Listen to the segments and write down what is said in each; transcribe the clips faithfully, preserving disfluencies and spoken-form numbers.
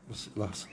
بس لحظة.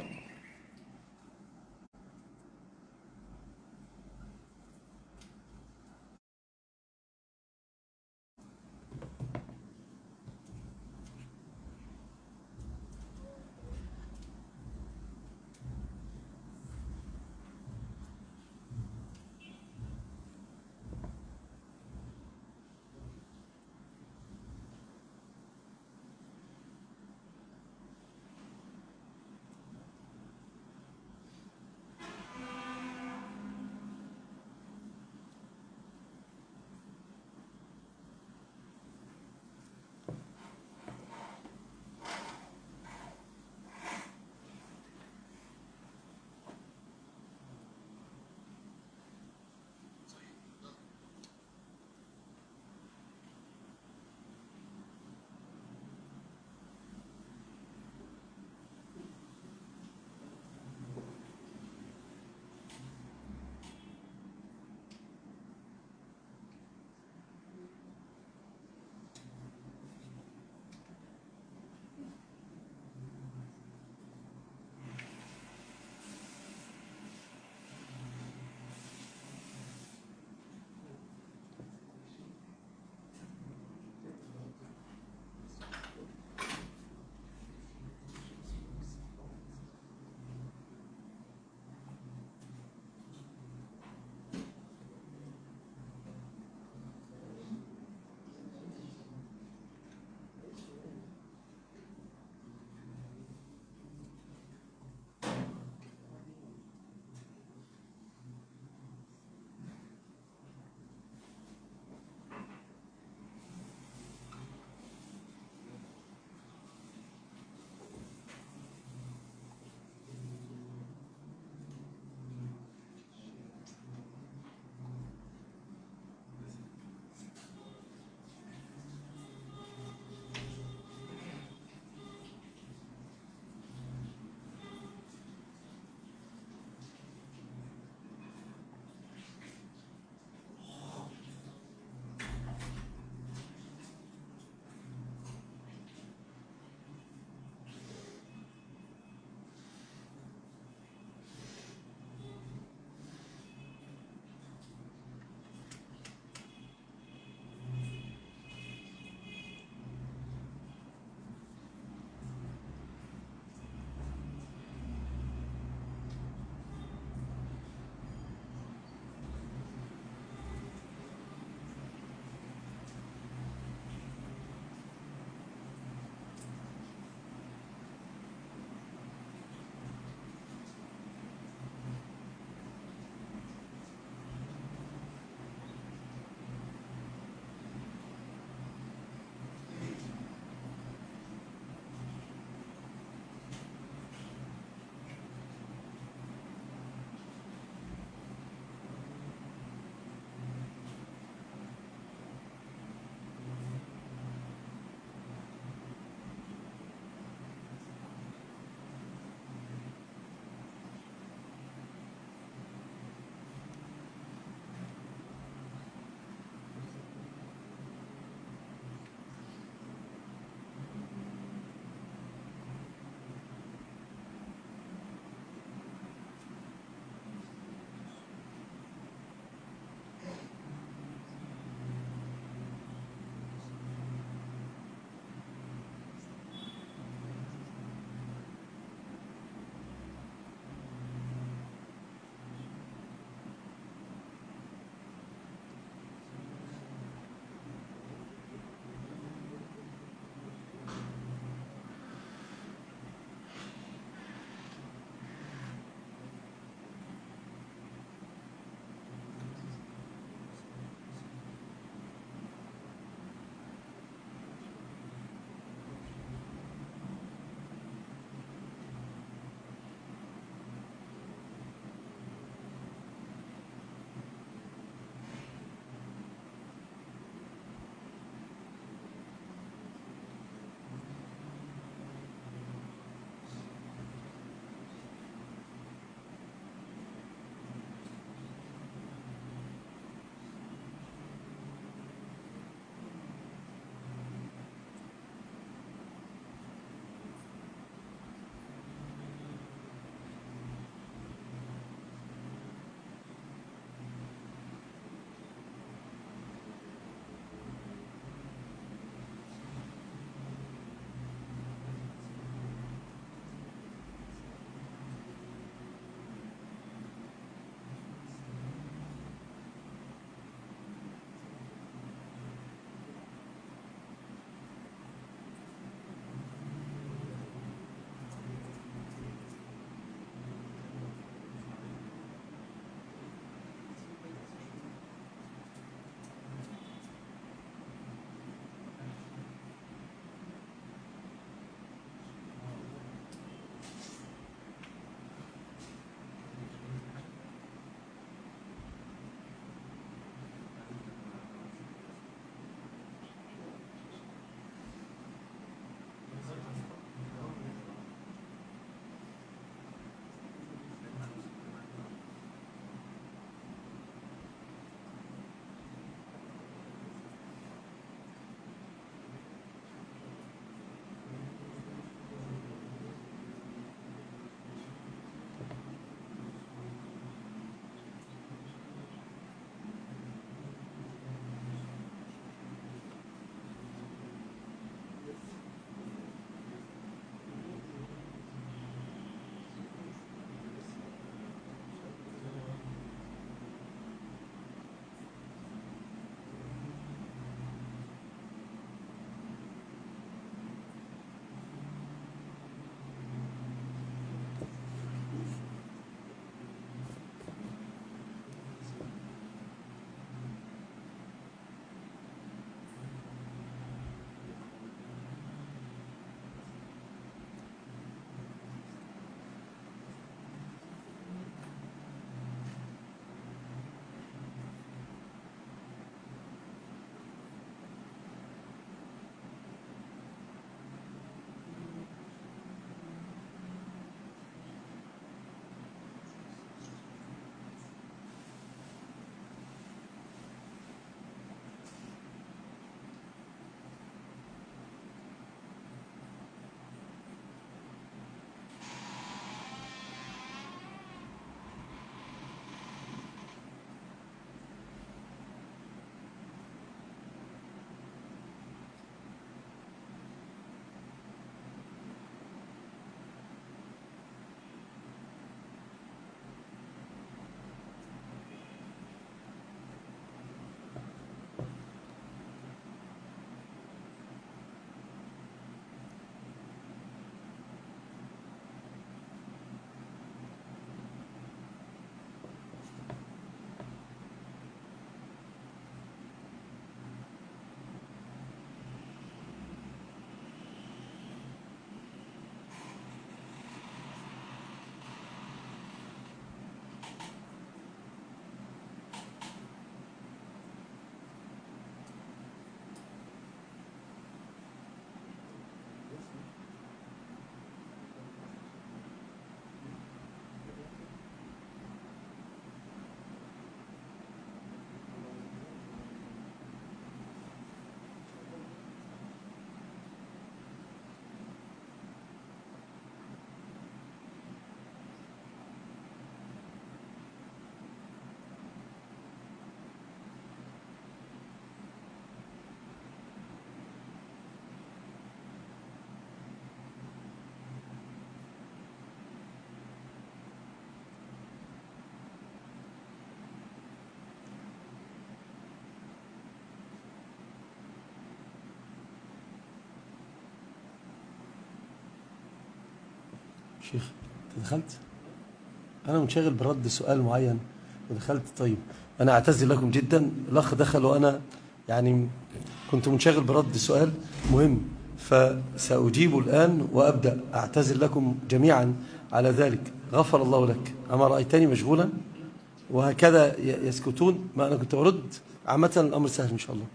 شيخ انت دخلت؟ انا منشغل برد سؤال معين ودخلت. طيب انا اعتذر لكم جدا، الاخ دخل وانا يعني كنت منشغل برد سؤال مهم، فسأجيب الآن وأبدأ. أعتذر لكم جميعا على ذلك، غفر الله لك. أما رأيتني مشغولا وهكذا يسكتون ما أنا كنت أرد. عامة الأمر سهل إن شاء الله.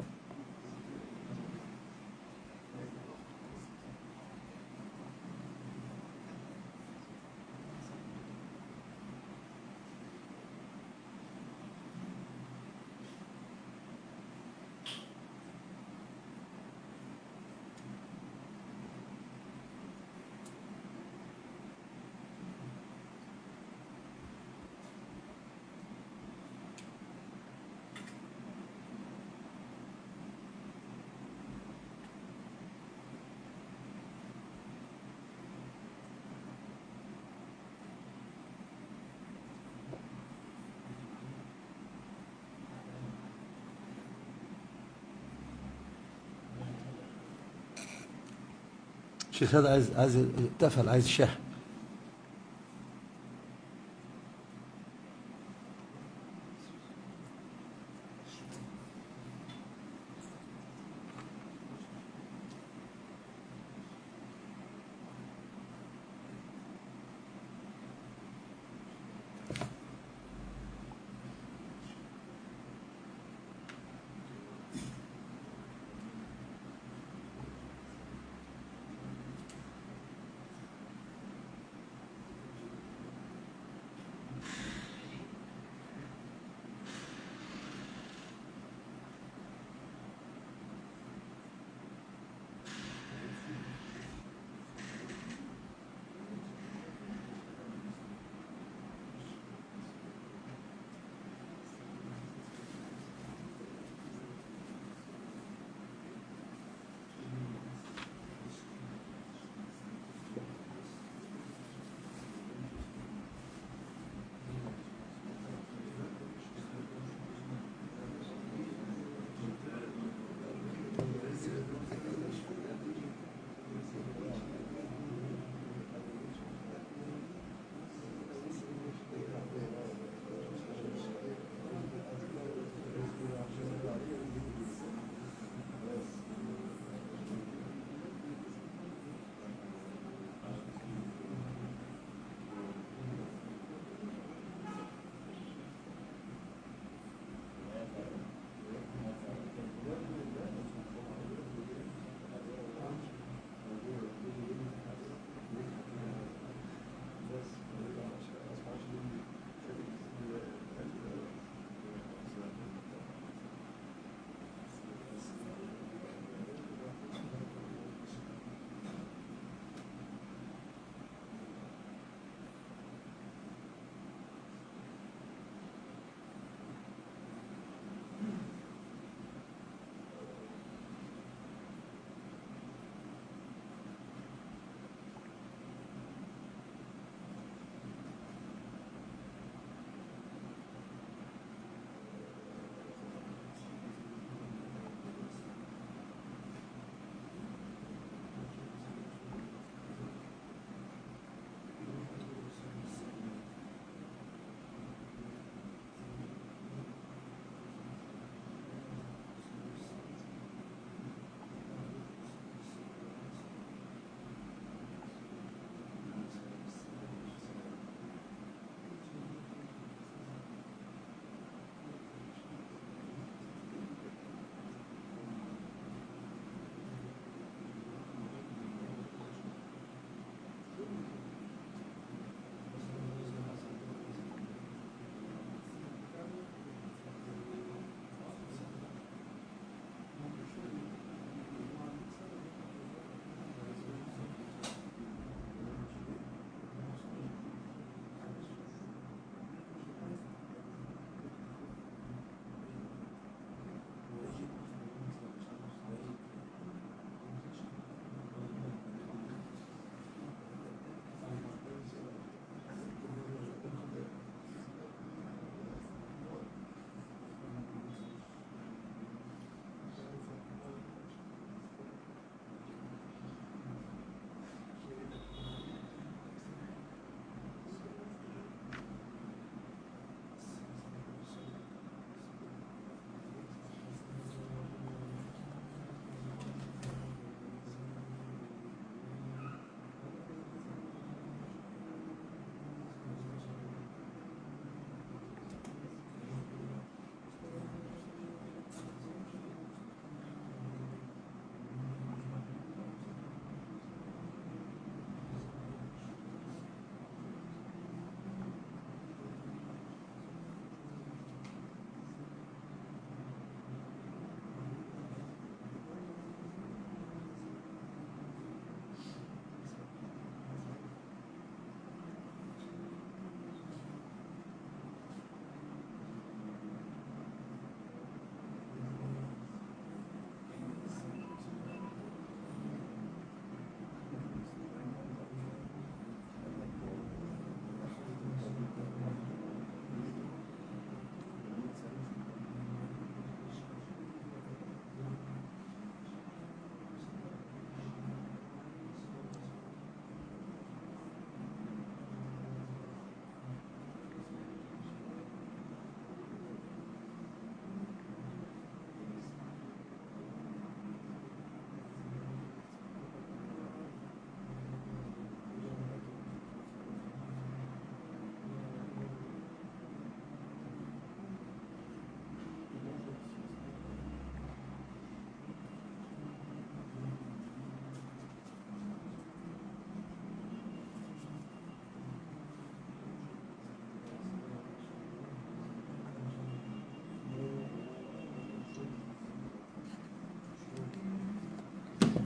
الشيخ هذا عايز عايز تفعل عايز شاه.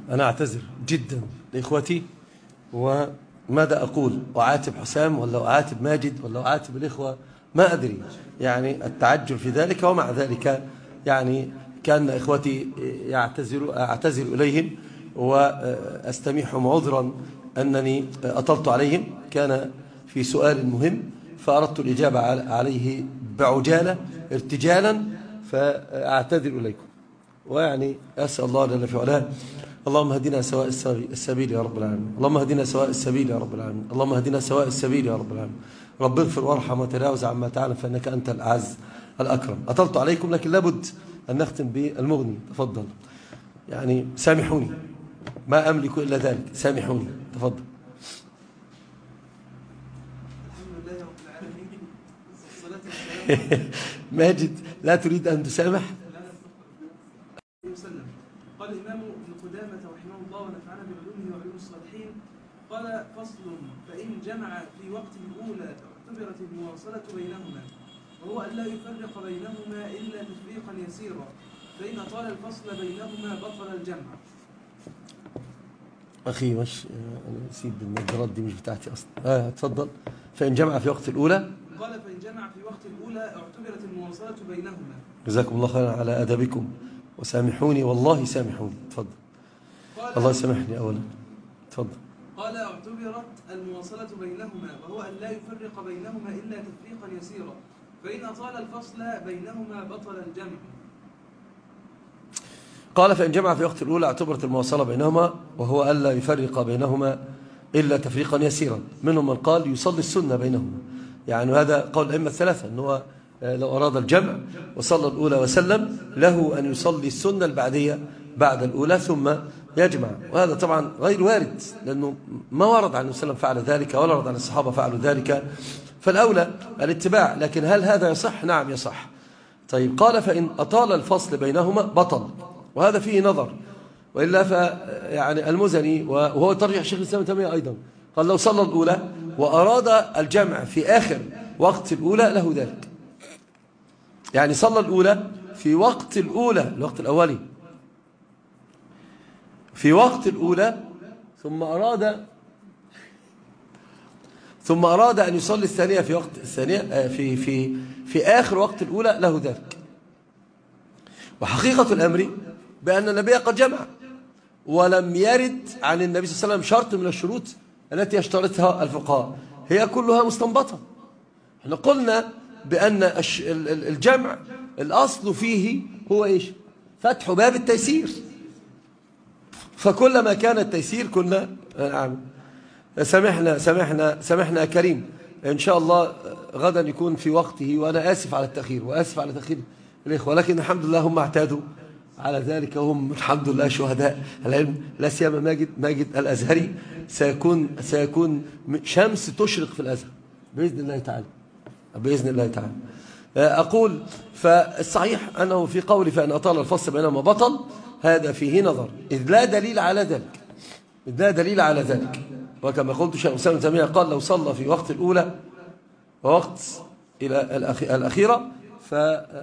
أنا أعتذر جدا لإخوتي، وماذا أقول؟ أعاتب حسام ولا أعاتب ماجد ولا أعاتب الإخوة؟ ما أدري، يعني التعجل في ذلك. ومع ذلك يعني كان إخوتي يعتذر أعتذر إليهم وأستميحهم عذرا أنني أطلت عليهم. كان في سؤال مهم فأردت الإجابة عليه بعجالة ارتجالا، فأعتذر إليكم. ويعني أسأل الله جل في علاه اللهم اهدنا سواء السبيل يا رب العالمين، اللهم اهدنا سواء السبيل يا رب العالمين، اللهم اهدنا سواء السبيل يا رب العالمين. رب اغفر وارحم وتجاوز عما تعلم فإنك أنت الأعز الأكرم. أطلت عليكم لكن لابد أن نختم بالمغني. تفضل، يعني سامحوني، ما أملك إلا ذلك، سامحوني. تفضل. الحمد لله رب العالمين والصلاة والسلام. ماجد لا تريد أن تسامح؟ وسلم. قال الإمام ابن قدامة رحمه الله ونفعنا بعلومه وعلوم الصالحين، قال فصل: فإن جمع في وقت الأولى اعتبرت المواصلة بينهما، وهو أن لا يفرق بينهما إلا تفريقا يسيرا، فإن طال الفصل بينهما بطل الجمع. أخي مش أنا نسيت بالنظارات دي، مش بتاعتي أصلا. آه تفضل. فإن جمع في وقت الأولى، قال فإن جمع في وقت الأولى اعتبرت المواصلة بينهما. جزاكم الله خيرا على أدبكم، وسامحوني والله سامحوني. تفضل. الله يسامحني أولا. تفضل. قال اعتبرت المواصلة بينهما، وهو أن لا يفرق بينهما إلا تفريقا يسيرا، فإن طال الفصل بينهما بطل الجمع. قال فإن جمع في وقت الأولى اعتبرت المواصلة بينهما، وهو أن لا يفرق بينهما إلا تفريقا يسيرا. منهم من قال يصلي السنة بينهما، يعني هذا قول الأئمة الثلاثة، أنه لو أراد الجمع وصلى الأولى وسلم له أن يصلي السنة البعدية بعد الأولى ثم يجمع. وهذا طبعا غير وارد، لأنه ما ورد عن وسلم فعل ذلك ولا ورد عن الصحابة فعلوا ذلك، فالأولى الاتباع. لكن هل هذا يصح؟ نعم يصح. طيب، قال فإن أطال الفصل بينهما بطل، وهذا فيه نظر، وإلا ف يعني المزني وهو ترجح الشيخ الإسلام ابن تيمية أيضا قال لو صلى الأولى وأراد الجمع في آخر وقت الأولى له ذلك. يعني صلى الأولى في وقت الأولى، الوقت الأولي في وقت الأولى، ثم أراد ثم أراد أن يصلي الثانية في وقت الثانية في في في آخر وقت الأولى له ذلك. وحقيقة الأمر بأن النبي قد جمع، ولم يرد عن النبي صلى الله عليه وسلم شرط من الشروط التي يشترطها الفقهاء، هي كلها مستنبطة. احنا قلنا بأن الجمع الأصل فيه هو إيش؟ فتح باب التيسير، فكلما كان التيسير كنا نعم. سامحنا سامحنا سامحنا كريم، إن شاء الله غدا يكون في وقته، وأنا آسف على التأخير وآسف على تأخير الإخوة، لكن الحمد لله هم اعتادوا على ذلك، وهم الحمد لله شهداء العلم. لا سيما ماجد ماجد الأزهري سيكون سيكون شمس تشرق في الأزهر بإذن الله تعالى، بإذن الله تعالى. أقول فالصحيح أنه في قول فإن أطال الفصل بينهما بطل، هذا فيه نظر، إذ لا دليل على ذلك، إذ لا دليل على ذلك. وكما قلت شيخ الإسلام ابن تيمية قال لو صلى في وقت الأولى ووقت إلى الأخيرة ف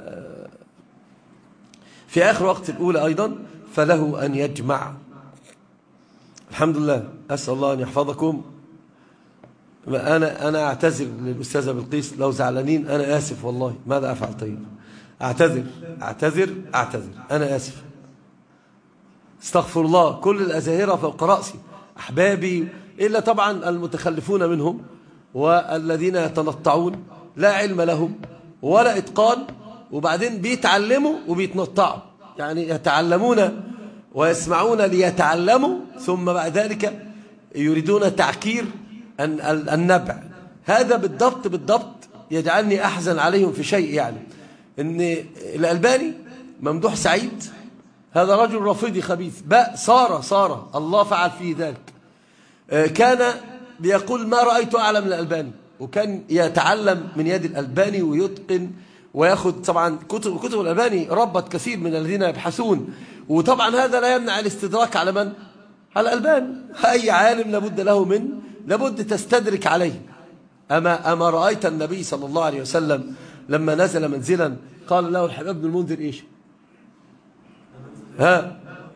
في آخر وقت الأولى أيضا فله أن يجمع. الحمد لله. أسأل الله أن يحفظكم. أنا أنا أعتذر للأستاذة بلقيس لو زعلانين، أنا آسف والله، ماذا أفعل؟ طيب أعتذر أعتذر أعتذر أنا آسف، استغفر الله. كل الأزاهرة فوق رأسي أحبابي، إلا طبعا المتخلفون منهم والذين يتنطعون لا علم لهم ولا إتقان، وبعدين بيتعلموا وبيتنطعوا، يعني يتعلمون ويسمعون ليتعلموا، ثم بعد ذلك يريدون تعكير النبع. هذا بالضبط بالضبط يجعلني أحزن عليهم في شيء، يعني إن الألباني ممدوح سعيد هذا رجل رافضي خبيث بقى، صار صار الله فعل فيه ذلك، كان بيقول ما رأيت أعلم من الألباني، وكان يتعلم من يد الألباني ويتقن ويأخذ طبعا كتب كتب الألباني ربط كثير من الذين يبحثون، وطبعا هذا لا يمنع الاستدراك على من؟ على الألباني. أي عالم لابد له من لابد تستدرك عليه. أما أما رأيت النبي صلى الله عليه وسلم لما نزل منزلا قال له الحباب بن المنذر إيش؟ ها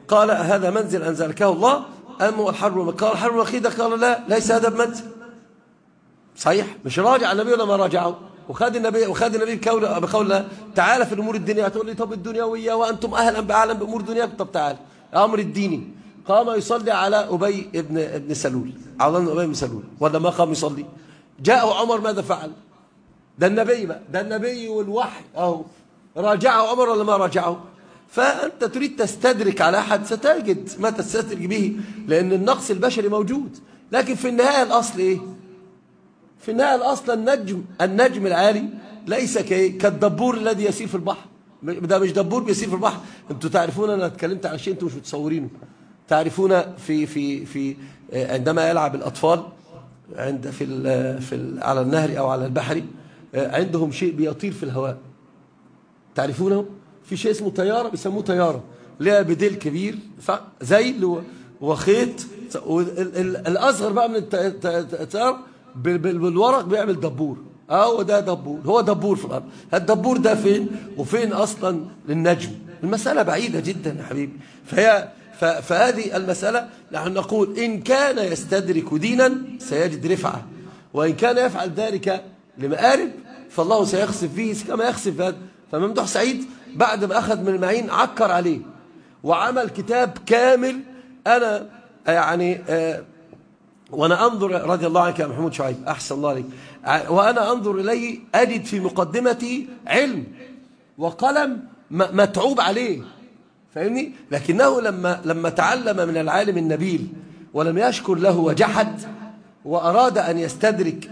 قال هذا منزل أنزلكه الله أم هو الحرب؟ قال الحرب الأخيرة، قال لا ليس هذا بمنزل. صحيح، مش راجع النبي ولا ما راجعه؟ وخد النبي وخد النبي بقول بقول تعالى في الأمور الدينية. تقول لي طب الدنيوية وأنتم أهلا بأعلم بأمور الدنيا. طب تعالى أمر الديني. قام يصلي على أبي ابن ابن سلول، على أبي بن سلول، ولا ما قام يصلي؟ جاءه عمر ماذا فعل؟ ده النبي بقى، ده النبي والوحي أهو، راجعه عمر ولا ما راجعه؟ فأنت تريد تستدرك على أحد ستجد ما تستدرك به، لأن النقص البشري موجود. لكن في النهاية الأصل إيه؟ في النهاية الأصل النجم النجم العالي ليس كالدبور الذي يسير في البحر. ده مش دبور بيسير في البحر. أنتوا تعرفون، أنا اتكلمت عن شيء أنتوا مش متصورينه. تعرفون في في في عندما يلعب الأطفال عند في ال في ال على النهر أو على البحر، عندهم شيء بيطير في الهواء. تعرفونه؟ في شيء اسمه طيارة، بيسموه طيارة، ليها بديل كبير زي وخيط، الأصغر بقى من الطيارة بالورق بيعمل دبور. هو ده دبور، هو دبور في الأرض. الدبور ده فين وفين أصلا للنجم؟ المسألة بعيدة جدا يا حبيبي. فهي فهذه المسألة نحن نقول إن كان يستدرك دينا سيجد رفعة، وإن كان يفعل ذلك لمآرب فالله سيخسف فيه كما يخسف هذا. فممدوح سعيد بعد ما أخذ من المعين عكر عليه وعمل كتاب كامل. أنا يعني آه وأنا أنظر، رضي الله عنك يا محمود شعيب، أحسن الله عليك، وأنا أنظر إليه أجد في مقدمتي علم وقلم متعوب عليه، فاهمني؟ لكنه لما لما تعلم من العالم النبيل ولم يشكر له وجحد وأراد أن يستدرك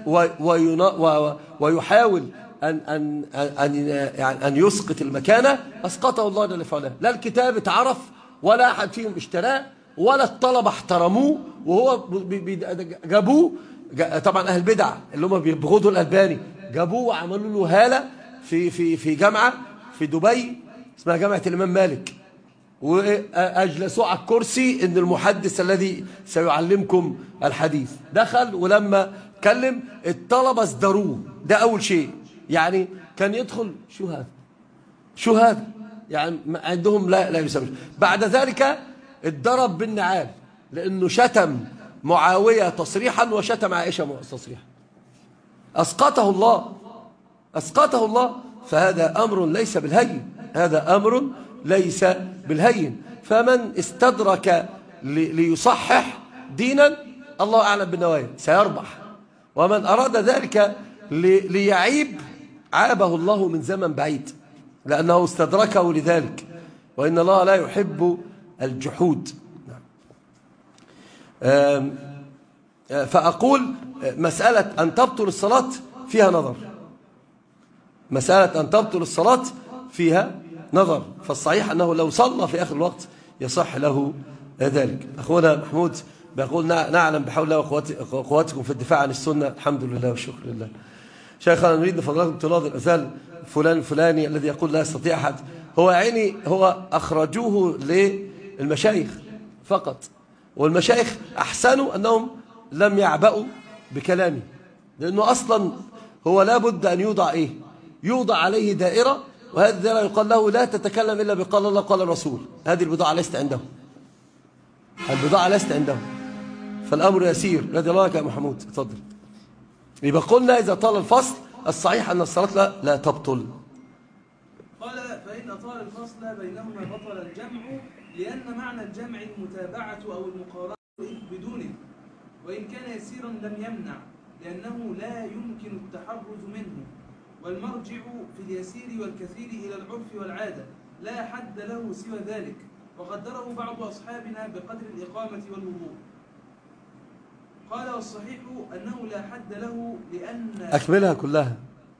ويحاول أن أن أن يعني أن يسقط المكانة، أسقطه الله جل وعلا. لا الكتاب اتعرف ولا أحد فيهم اشتراه ولا الطلبة احترموه، وهو جابوه. طبعا أهل البدع اللي هم بيبغضوا الألباني جابوه وعملوا له هالة في في في جامعة في دبي اسمها جامعة الإمام مالك، وأجلسوا على الكرسي إن المحدث الذي سيعلمكم الحديث. دخل ولما كلم الطلبة ازدروه. ده أول شيء. يعني كان يدخل شو هذا شو هذا يعني عندهم لا لا يسمى. بعد ذلك اتضرب بالنعال لأنه شتم معاوية تصريحا وشتم عائشة تصريحا. أسقطه الله أسقطه الله. فهذا أمر ليس بالهين، هذا أمر ليس بالهين. فمن استدرك ليصحح دينا الله أعلم بالنوايا سيربح، ومن أراد ذلك ليعيب عابه الله من زمن بعيد، لأنه استدركه لذلك، وإن الله لا يحب الجحود. فأقول مسألة أن تبطل الصلاة فيها نظر، مسألة أن تبطل الصلاة فيها نظر. فالصحيح أنه لو صلى في آخر الوقت يصح له ذلك. أخونا محمود بيقول نعلم بحول الله وقواتكم في الدفاع عن السنة. الحمد لله والشكر لله. شيخنا نريد فضلكم طلاب الأذان فلان الفلاني الذي يقول لا يستطيع أحد. هو عيني هو أخرجوه للمشايخ فقط، والمشايخ أحسنوا أنهم لم يعبأوا بكلامه، لأنه أصلا هو لابد أن يوضع إيه؟ يوضع عليه دائرة، وهذه الدائرة يقال له لا تتكلم إلا بقال الله قال الرسول. هذه البضاعة ليست عنده، البضاعة ليست عنده. فالأمر يسير. رضي الله عنك يا محمود. اتفضل. يبقى قلنا إذا طال الفصل الصحيح أن الصلاة لا, لا تبطل. قال فإن أطال الفصل بينهما بطل الجمع، لأن معنى الجمع المتابعة أو المقارنة بدونه، وإن كان يسيرا لم يمنع، لأنه لا يمكن التحرز منه. والمرجع في اليسير والكثير إلى العرف والعادة، لا حد له سوى ذلك، وقدره بعض أصحابنا بقدر الإقامة والوضوء. قال والصحيح أنه لا حد له لأن أكملها كلها.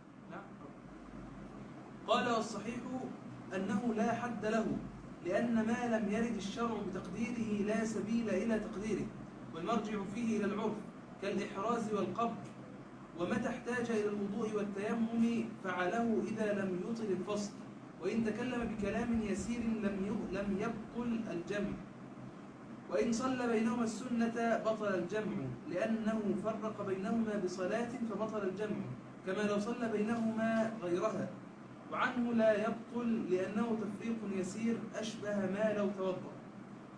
قال والصحيح أنه لا حد له لأن ما لم يرد الشرع بتقديره لا سبيل إلى تقديره، والمرجع فيه إلى العرف كالإحراز والقبض. ومتى احتاج إلى الوضوء والتيمم فعله إذا لم يطل الفصل، وإن تكلم بكلام يسير لم لم يبطل الجمع. وإن صلى بينهما السنة بطل الجمع، لأنه فرق بينهما بصلاة فبطل الجمع، كما لو صلى بينهما غيرها. وعنه لا يبطل لأنه تفريق يسير أشبه ما لو توضأ.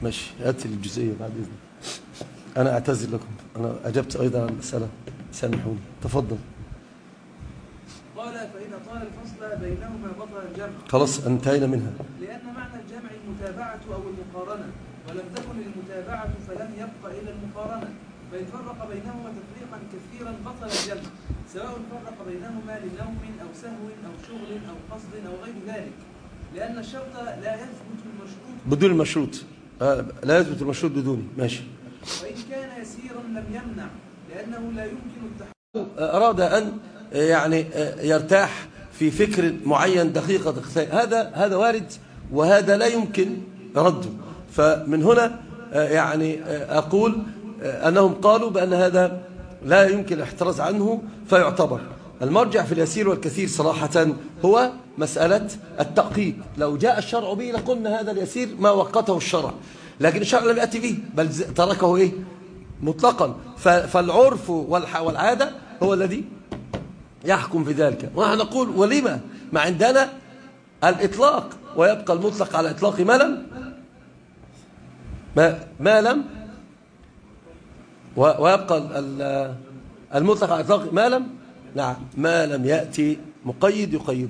ماشي، هات الجزئية بعد إذنك. أنا أعتذر لكم، أنا أجبت أيضا عن المسألة، سامحوني. تفضل. قال فإذا طال الفصل بينهما بطل الجمع. خلاص انتهينا منها. لأن معنى الجمع المتابعة أو المقارنة، ولم تكن المتابعة فلم يبق إلا المقارنة، فإن فرق بينهما تفريقا كثيرا بطل الجمع، سواء فرق بينهما لنوم أو سهو أو شغل أو قصد أو غير ذلك، لأن الشرط لا يثبت المشروط بدون المشروط. آه لا يثبت المشروط بدونه. ماشي. وإن كان يسيرا لم يمنع، لأنه لا يمكن التحقق. أراد أن يعني يرتاح في فكر معين دقيقة دقيقتين، هذا هذا وارد وهذا لا يمكن رده. فمن هنا يعني أقول أنهم قالوا بأن هذا لا يمكن الاحتراز عنه، فيعتبر المرجع في اليسير والكثير صراحة هو مسألة التأقيد. لو جاء الشرع به لقلنا هذا اليسير ما وقته الشرع، لكن الشرع لم يأتي به بل تركه إيه مطلقا. فالعرف والعادة هو الذي يحكم في ذلك. ونحن نقول ولما ما عندنا الإطلاق، ويبقى المطلق على إطلاق ما لم ما, ما لم ويبقى المطلق على إطلاق ما لم نعم ما لم يأتي مقيد يقيده.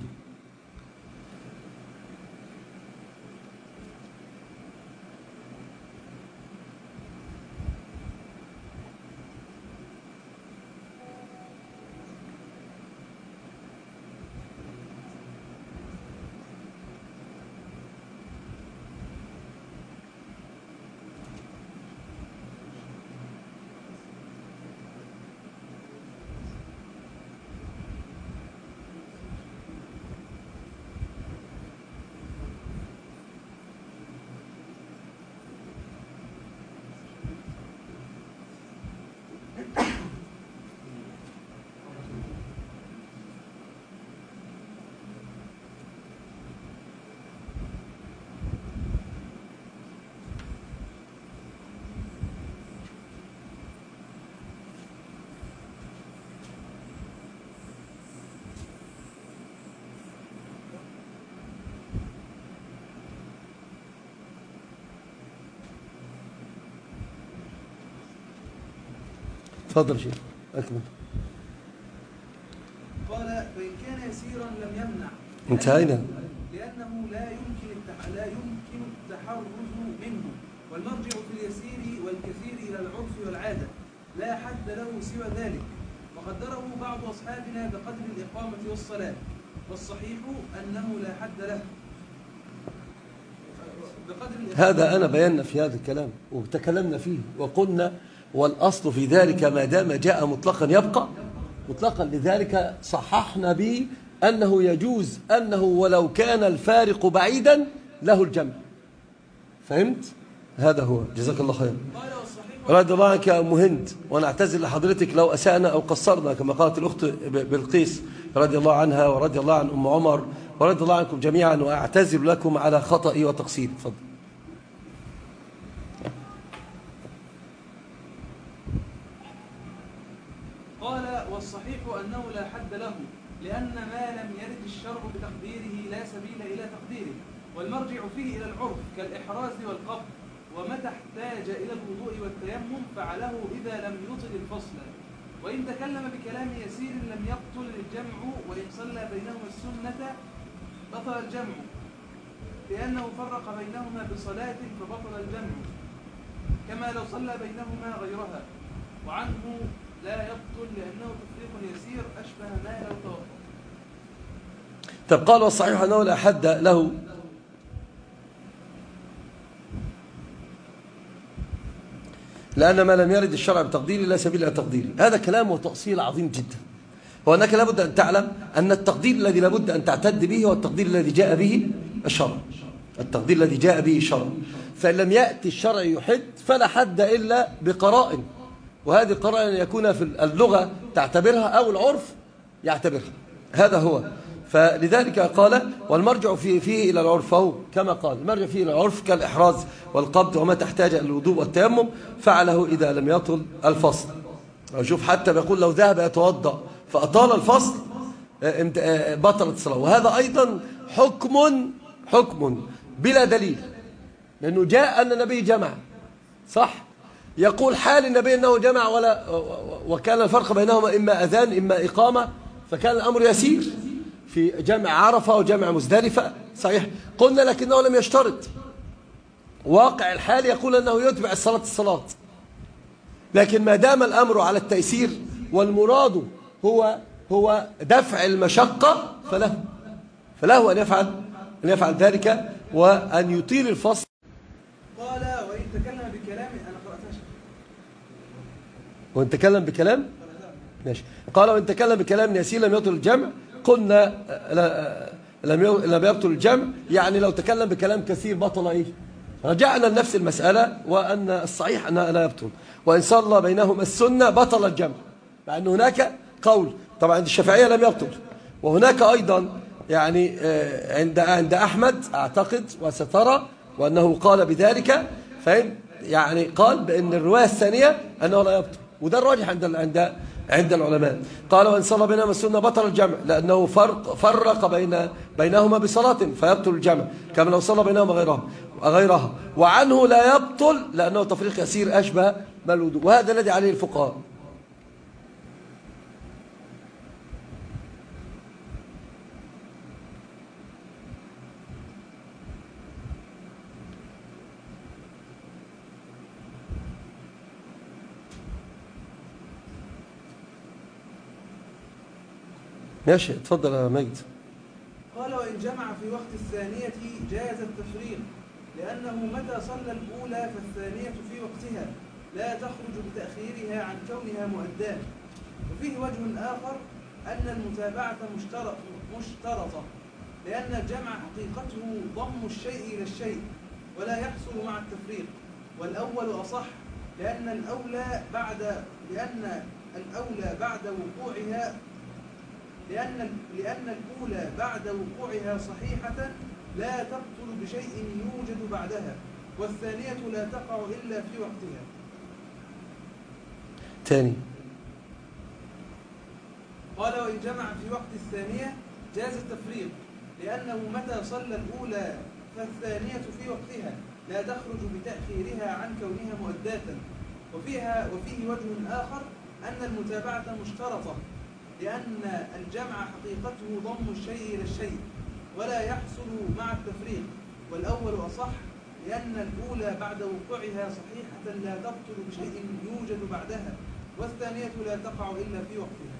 تفضل شيخ أكمل. قال فإن كان يسيرا لم يمنع، انتهينا، لأنه لا يمكن التح... لا يمكن التحرز منه، والمرجع في اليسير والكثير إلى العرف والعادة لا حد له سوى ذلك، وقدره بعض أصحابنا بقدر الإقامة والصلاة، والصحيح أنه لا حد له بقدر الإقامة. هذا أنا بينا في هذا الكلام وتكلمنا فيه وقلنا والأصل في ذلك ما دام جاء مطلقا يبقى مطلقا، لذلك صححنا به أنه يجوز أنه ولو كان الفارق بعيدا له الجمع. فهمت؟ هذا هو. جزاك الله خير. رضي الله عنك يا أم هند، وأنا أعتذر لحضرتك لو أسأنا أو قصرنا كما قالت الأخت بلقيس رضي الله عنها ورضي الله عن أم عمر ورضي الله عنكم جميعا، وأعتذر لكم على خطئي وتقصيري. تفضل. قال والصحيح أنه لا حد له، لأن ما لم يرد الشرع بتقديره لا سبيل إلى تقديره، والمرجع فيه إلى العرف كالإحراز والقبض، ومتى احتاج إلى الوضوء والتيمم فعله إذا لم يطل الفصل، وإن تكلم بكلام يسير لم يبطل الجمع، وإن صلى بينهما السنة بطل الجمع، لأنه فرق بينهما بصلاة فبطل الجمع، كما لو صلى بينهما غيرها، وعنه لا يبطل لأنه تفريق يسير أشبه ما لو توقف. طب قال والصحيح أنه لا حد له، لأن ما لم يرد الشرع بتقديره لا سبيل إلى تقديره. هذا كلام وتأصيل عظيم جدا. هو أنك لابد أن تعلم أن التقدير الذي لابد أن تعتد به هو التقدير الذي جاء به الشرع، التقدير الذي جاء به الشرع. فإن لم يأتي الشرع يحد فلا حد إلا بقرائن، وهذه القرائن يكون في اللغة تعتبرها أو العرف يعتبرها. هذا هو. فلذلك قال والمرجع فيه, فيه إلى العرف، فهو كما قال المرجع فيه إلى العرف كالإحراز والقبض، وما تحتاج إلى الوضوء والتيمم فعله إذا لم يطل الفصل. شوف حتى بيقول لو ذهب يتوضأ فأطال الفصل بطلت الصلاة. وهذا أيضا حكم حكم بلا دليل، لأنه جاء أن النبي جمع، صح؟ يقول حال النبي أنه جمع ولا وكان الفرق بينهما إما أذان إما إقامة، فكان الأمر يسير في جمع عرفة وجمع مزدلفة، صحيح؟ قلنا لكنه لم يشترط. واقع الحال يقول أنه يتبع الصلاة الصلاة، لكن ما دام الأمر على التيسير والمراد هو هو دفع المشقة فله فله أن يفعل أن يفعل ذلك وأن يطيل الفصل. قال وإن تكلم بكلام أنا قرأتها وإن تكلم بكلام ماشي. قال وإن تكلم بكلام يسير لم يبطل الجمع، قلنا لم لم يبطل الجمع، يعني لو تكلم بكلام كثير بطل إيه؟ رجعنا لنفس المسألة وأن الصحيح أنها لا يبطل. وإن صلى بينهما السنة بطل الجمع، مع أن هناك قول طبعا عند الشافعية لم يبطل، وهناك أيضا يعني عند عند أحمد أعتقد وسترى وأنه قال بذلك، فهم يعني قال بأن الرواية الثانية أنه لا يبطل، وده الراجح عند عند عند العلماء. قال وإن صلى بينهما السنة بطل الجمع، لأنه فرق فرق بين بينهما بصلاة فيبطل الجمع، كما لو صلى بينهما غيرها غيرها وعنه لا يبطل لأنه تفريق يسير أشبه ما الوضوء، وهذا الذي عليه الفقهاء. ماشي، اتفضل يا مجد. قال وإن جمع في وقت الثانية جاز التفريق، لأنه متى صلى الأولى فالثانية في وقتها لا تخرج بتأخيرها عن كونها مؤداة. وفيه وجه آخر أن المتابعة مشترطة، لأن الجمع حقيقته ضم الشيء إلى الشيء ولا يحصل مع التفريق، والأول أصح، لأن الأولى بعد لأن الأولى بعد وقوعها لأن لأن الأولى بعد وقوعها صحيحة لا تبطل بشيء يوجد بعدها، والثانية لا تقع إلا في وقتها. ثاني قال وإن جمع في وقت الثانية جاز التفريق، لأنه متى صلى الأولى فالثانية في وقتها لا تخرج بتأخيرها عن كونها مؤداة. وفيها وفيه وجه آخر أن المتابعة مشترطة، لأن الجمع حقيقته ضم الشيء إلى الشيء ولا يحصل مع التفريق، والأول أصح، لأن الأولى بعد وقوعها صحيحة لا تبطل بشيء يوجد بعدها، والثانية لا تقع إلا في وقتها.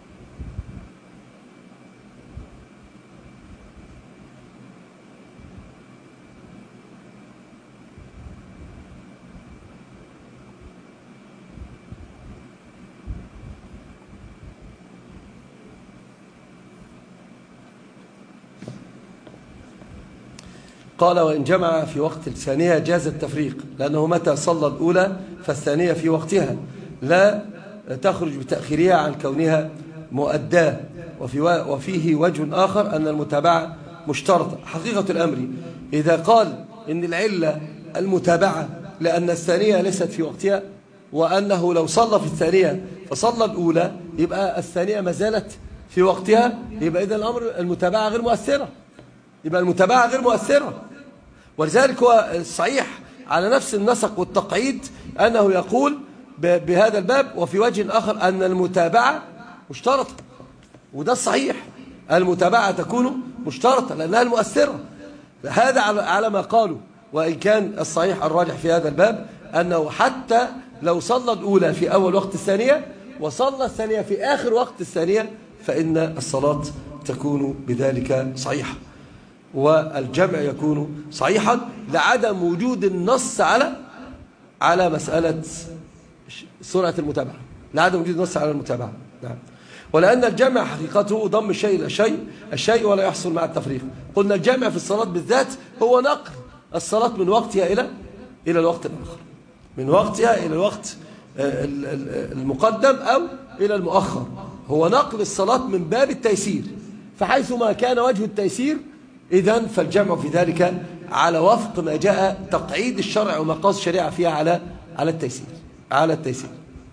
قال وإن جمع في وقت الثانية جاز التفريق، لأنه متى صلى الأولى فالثانية في وقتها لا تخرج بتأخيرها عن كونها مؤداة. وفي وفيه وجه آخر أن المتابعة مشترطة. حقيقة الأمر إذا قال إن العلة المتابعة لأن الثانية ليست في وقتها، وأنه لو صلى في الثانية فصلى الأولى يبقى الثانية ما زالت في وقتها، يبقى إذا الأمر المتابعة غير مؤثرة، يبقى المتابعة غير مؤثرة. ولذلك هو الصحيح على نفس النسق والتقعيد أنه يقول بهذا الباب وفي وجه آخر أن المتابعة مشترطة، وده الصحيح، المتابعة تكون مشترطة لأنها المؤثرة. هذا على ما قالوا. وإن كان الصحيح الراجح في هذا الباب أنه حتى لو صلى الأولى في أول وقت الثانية وصلى الثانية في آخر وقت الثانية فإن الصلاة تكون بذلك صحيحة، والجمع يكون صحيحا لعدم وجود النص على على مسألة سرعة المتابعة، لعدم وجود النص على المتابعة. نعم. ولأن الجمع حقيقته ضم الشيء إلى الشيء الشيء ولا يحصل مع التفريق. قلنا الجمع في الصلاة بالذات هو نقل الصلاة من وقتها إلى إلى الوقت الآخر، من وقتها إلى الوقت المقدم أو إلى المؤخر، هو نقل الصلاة من باب التيسير. فحيثما كان وجه التيسير إذن فالجمع في ذلك على وفق ما جاء تقعيد الشرع ومقاصد الشريعة فيها على على التيسير على التيسير.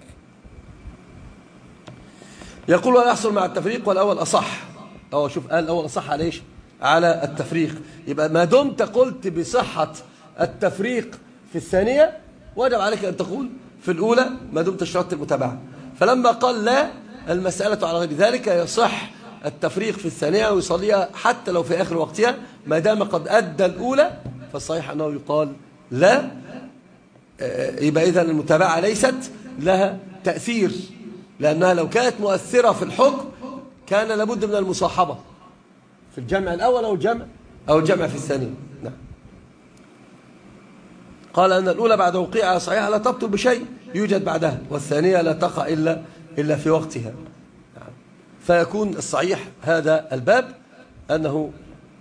يقول ولا يحصل مع التفريق، والأول أصح. أو شوف قال الأول أصح على إيش؟ على التفريق. يبقى ما دمت قلت بصحة التفريق في الثانية وجب عليك أن تقول في الأولى ما دمت اشترطت المتابعة. فلما قال لا المسألة على غير ذلك يصح التفريق في الثانية ويصليها حتى لو في آخر وقتها ما دام قد أدى الأولى، فالصحيح أنه يقال لا. يبقى إذن المتابعة ليست لها تأثير، لأنها لو كانت مؤثرة في الحكم كان لابد من المصاحبة في الجمع الأول أو الجمع أو الجمع في الثانية. نعم. قال أن الأولى بعد وقوعها صحيحة لا تبطل بشيء يوجد بعدها، والثانية لا تقع إلا إلا في وقتها. نعم. فيكون الصحيح هذا الباب أنه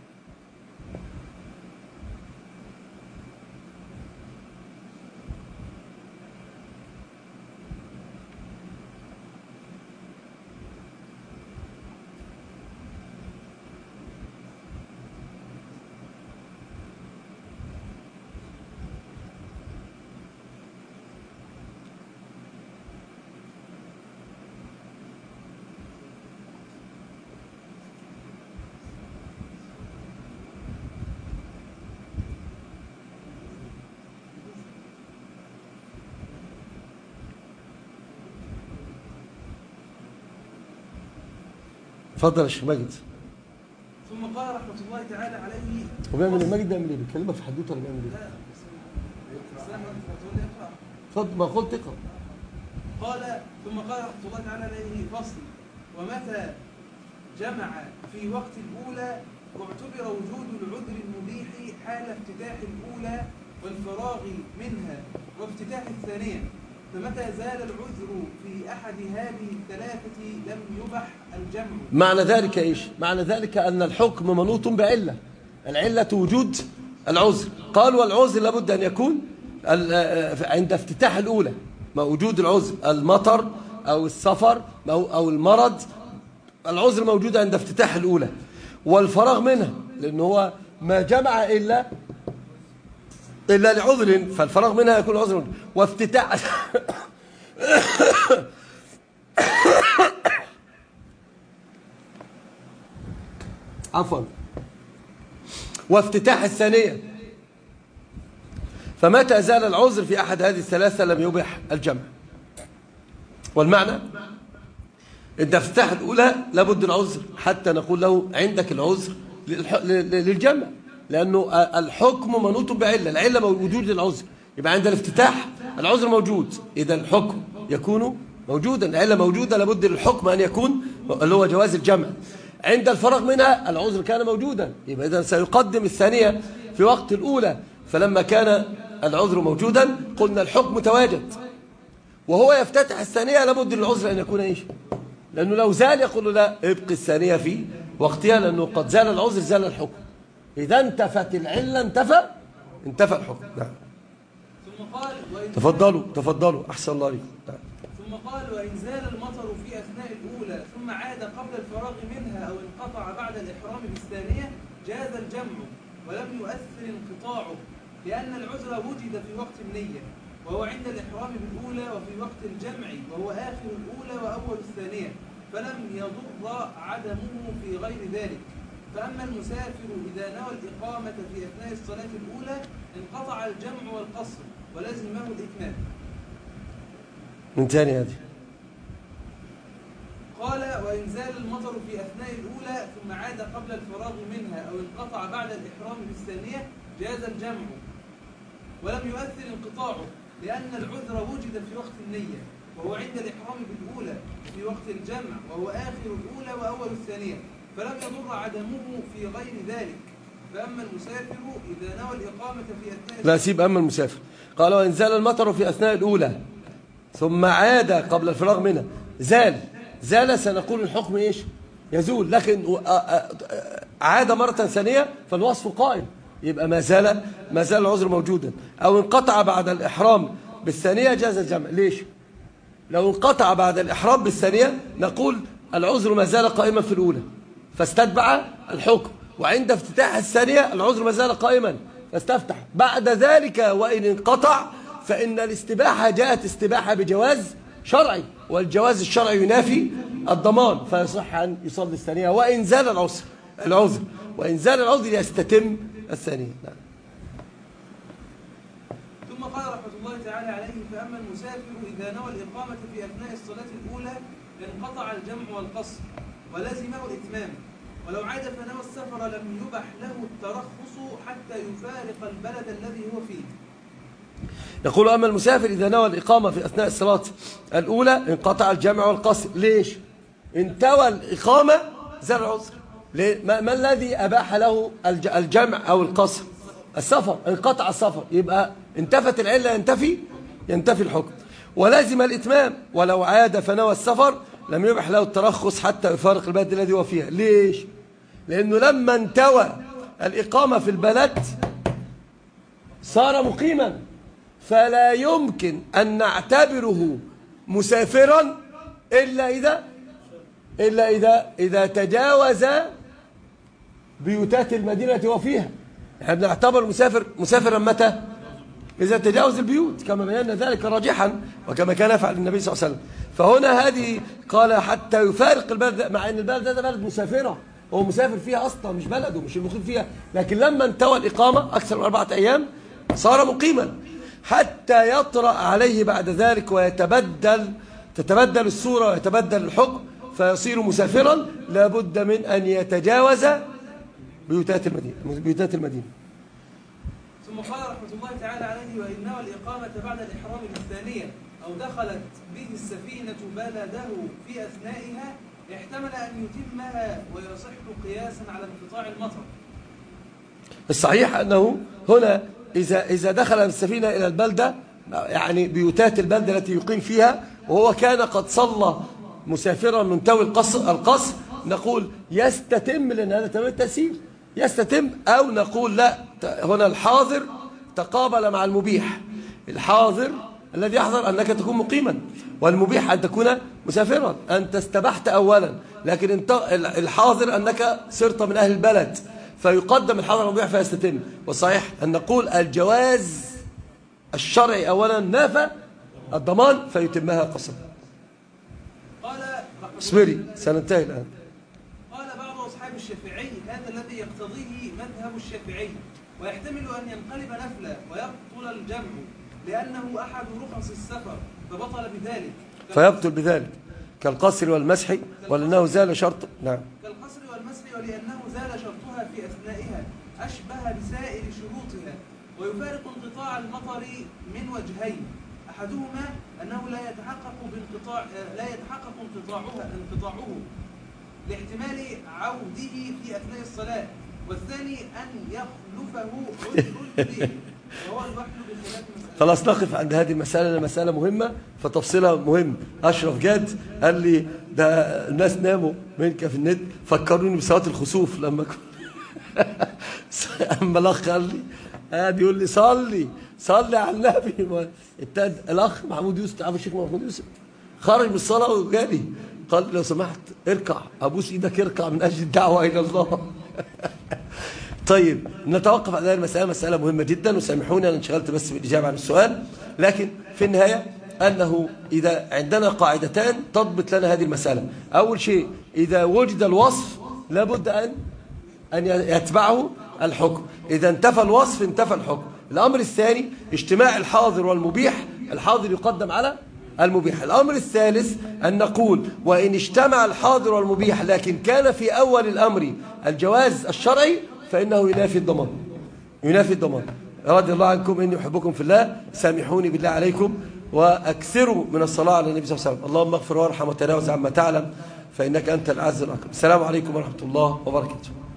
اتفضل يا شيخ ماجد. ثم قال رحمة الله تعالى عليه. وبيعمل الماجد بيعمل ايه؟ بيكلمك في حدوته ولا بيعمل ايه؟ اتفضل ما قلت اقرا. قال ثم قال رحمة الله تعالى عليه فصل: ومتى جمع في وقت الأولى واعتبر وجود العذر المبيح حال افتتاح الأولى والفراغ منها وافتتاح الثانية، فمتى زال العذر في أحد هذه الثلاثة لم يبح الجمع. معنى ذلك إيش؟ معنى ذلك أن الحكم منوط بعلة، العلة وجود العذر. قال والعذر لابد أن يكون عند افتتاح الأولى، ما وجود العذر المطر أو السفر أو المرض، العذر موجود عند افتتاح الأولى والفراغ منها، لأنه هو ما جمع إلا إلا لعذر، فالفراغ منها يكون عذر. وافتتاح عفوا وافتتاح الثانية، فمتى زال العذر في أحد هذه الثلاثة لم يبح الجمع. والمعنى إن افتتاح الأولى لابد العذر حتى نقول له عندك العذر للجمع، لأنه الحكم منوط بعلة، العلة وجود للعذر، يبقى عند الافتتاح العذر موجود، إذا الحكم يكون موجودا، العلة موجودة، لابد للحكم أن يكون اللي هو جواز الجمع. عند الفراغ منها العذر كان موجودا، يبقى إذا سيقدم الثانية في وقت الأولى، فلما كان العذر موجودا قلنا الحكم متواجد، وهو يفتتح الثانية لابد للعذر أن يكون إيش؟ لأنه لو زال يقول له لا ابقي الثانية في وقتها، لأنه قد زال العذر زال الحكم. إذا انتفت العلة انتفى انتفى الحكم. نعم. ثم قال تفضلوا تفضلوا أحسن الله عليكم. نعم. ثم قال وإن زال المطر في أثناء الأولى ثم عاد قبل الفراغ منها أو انقطع بعد الإحرام بالثانية جاز الجمع ولم يؤثر انقطاعه، لأن العذر وجد في وقت النية وهو عند الإحرام بالأولى وفي وقت الجمع وهو آخر الأولى وأول الثانية، فلم يضر عدمه في غير ذلك. فأما المسافر إذا نوى الإقامة في أثناء الصلاة الأولى انقطع الجمع والقصر ولزمه الإتمام. من ثاني هذه قال وإن زال المطر في أثناء الأولى ثم عاد قبل الفراغ منها أو انقطع بعد الإحرام بالثانية جاز الجمع ولم يؤثر انقطاعه، لأن العذر وجد في وقت النية وهو عند الإحرام بالأولى في وقت الجمع وهو آخر الأولى وأول الثانية، فلم يضر عدمه في غير ذلك. فأما المسافر إذا نوى الإقامة في أثناء لا سيب أما المسافر. قال وإن زال المطر في أثناء الأولى ثم عاد قبل الفراغ منها، زال زال سنقول الحكم إيش؟ يزول، لكن عاد مرة ثانية فالوصف قائم، يبقى ما زال ما زال العذر موجودا. أو انقطع بعد الإحرام بالثانية جاز الجمع. ليش؟ لو انقطع بعد الإحرام بالثانية نقول العذر ما زال قائما في الأولى فاستتبع الحكم، وعند افتتاح الثانية العذر ما زال قائما فاستفتح. بعد ذلك وإن انقطع فإن الاستباحة جاءت استباحة بجواز شرعي، والجواز الشرعي ينافي الضمان، فيصح أن يصلي الثانية وإن زال العذر العذر وإن زال العذر يستتم الثانية. نعم. تعالى عليه فأما المسافر إذا نوى الإقامة في أثناء الصلاة الأولى انقطع الجمع والقصر ولزمه الإتمام، ولو عاد فنوى السفر لم يبح له الترخص حتى يفارق البلد الذي هو فيه. يقول أما المسافر إذا نوى الإقامة في أثناء الصلاة الأولى انقطع الجمع والقصر. ليش؟ انتوى الإقامة زال العذر. ما, ما الذي أباح له الجمع أو القصر؟ السفر. انقطع السفر يبقى انتفت العلة ينتفي ينتفي الحكم. ولازم الإتمام، ولو عاد فنوى السفر لم يبح له الترخص حتى يفارق البلد الذي هو فيها. ليش؟ لأنه لما انتوى الإقامة في البلد صار مقيما، فلا يمكن أن نعتبره مسافرا إلا إذا إلا إذا إذا تجاوز بيوتات المدينة وفيها. احنا بنعتبر مسافر مسافرا متى؟ إذا تجاوز البيوت، كما بينا ذلك راجحا وكما كان يفعل النبي صلى الله عليه وسلم. فهنا هذه قال حتى يفارق البلد، مع أن البلد ده بلد مسافرة، هو مسافر فيها أصلا مش بلده مش المقيم فيها، لكن لما انتوى الإقامة أكثر من أربعة أيام صار مقيما حتى يطرأ عليه بعد ذلك ويتبدل تتبدل الصورة ويتبدل الحكم فيصير مسافرا، لابد من أن يتجاوز بيوتات المدينة بيوتات المدينة. ثم قال رحمة الله تعالى عليه وإن نوى الإقامة بعد الإحرام بالثانية أو دخلت به السفينة بلده في أثنائها احتمل أن يتمها ويصح قياسا على انقطاع المطر. الصحيح أنه هنا إذا إذا دخل السفينة إلى البلدة، يعني بيوتات البلدة التي يقيم فيها، وهو كان قد صلى مسافرا منتوي القصر القصر نقول يستتم، لأن هذا تمام التأثير يستتم، أو نقول لا، هنا الحاضر تقابل مع المبيح. الحاضر الذي يحضر أنك تكون مقيما، والمبيح أن تكون مسافرا. أنت استبحت أولا، لكن انت الحاضر أنك صرت من أهل البلد، فيقدم الحاضر والمبيح فيستتم. والصحيح أن نقول الجواز الشرعي أولا نافى الضمان فيتمها قصر. قال اصبري سننتهي الآن. قال بعض أصحاب الشافعي هذا الذي يقتضيه مذهب الشافعي، ويحتمل أن ينقلب نفلا ويبطل الجمع لأنه أحد رخص السفر فبطل بذلك فيبطل بذلك كالقصر والمسح ولأنه زال شرط. نعم كالقصر والمسح ولأنه زال شرطها في أثنائها أشبه بسائر شروطها. ويفارق انقطاع المطر من وجهين، أحدهما أنه لا يتحقق بانقطاع لا يتحقق انقطاعها انقطاعه لاحتمال عوده في أثناء الصلاة، والثاني أن يخلفه عذر الكبير وهو الوحل بخلاف المسألة. خلاص نقف عند هذه المسألة، مسألة مهمة فتفصيلها مهم. أشرف جاد قال لي ده الناس ناموا منك في النت، فكروني بصلاة الخسوف لما كنت أما الأخ قال لي قاعد يقول لي صلي صلي على النبي. ابتدى الأخ محمود يوسف، عارف الشيخ محمود يوسف، خرج من الصلاة وجالي قال لو سمحت اركع، أبوس إيدك اركع من أجل الدعوة إلى الله. طيب نتوقف على هذه المسألة، مسألة مهمة جدا، وسامحوني أنا انشغلت بس بالإجابة عن السؤال، لكن في النهاية أنه إذا عندنا قاعدتان تضبط لنا هذه المسألة. أول شيء إذا وجد الوصف لابد أن أن يتبعه الحكم، إذا انتفى الوصف انتفى الحكم. الأمر الثاني اجتماع الحاضر والمبيح، الحاضر يقدم على المبيح. الأمر الثالث أن نقول وإن اجتمع الحاضر والمبيح لكن كان في أول الأمر الجواز الشرعي فإنه ينافي الضمان ينافي الضمان. رضي الله عنكم، إني أحبكم في الله، سامحوني بالله عليكم، وأكثروا من الصلاة على النبي صلى الله عليه وسلم. اللهم اغفر وارحم وتجاوز عما تعلم فإنك أنت الأعز الأكرم. السلام عليكم ورحمة الله وبركاته.